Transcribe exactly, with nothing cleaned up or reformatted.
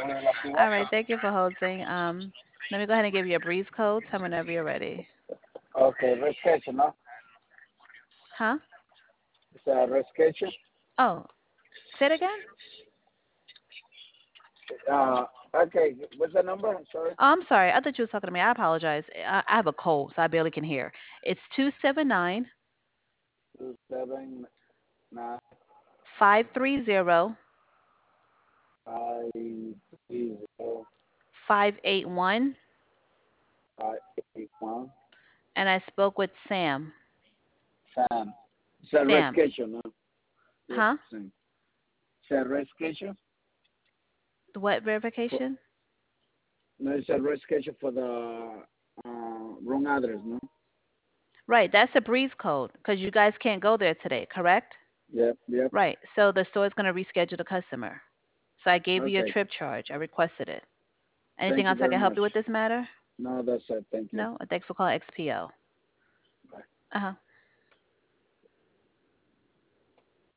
All right, thank you for holding. Um, let me go ahead and give you a breeze code. Tell me whenever you're ready. Okay, reschedule, no? Huh? It's a reschedule. Oh, say it again. Uh, okay, what's the number? I'm sorry. Oh, I'm sorry. I thought you was talking to me. I apologize. I, I have a cold, so I barely can hear. It's two seven nine Two seven nine five three zero five three zero five eight one, five eight one. and I spoke with Sam. Sam. It's a Sam. reschedule, no? Yes, Huh? Sam. It's a reschedule. What For, verification? no, it's a reschedule for the uh, wrong address, no? Right, that's a breeze code because you guys can't go there today, correct? Yep, yep. Right. So the store is going to reschedule the customer. So I gave you your Okay. trip charge. I requested it. Anything Thank you else I very can help much. you with this matter? No, that's it. Thank you. No? Thanks for calling X P O. Bye. Uh-huh.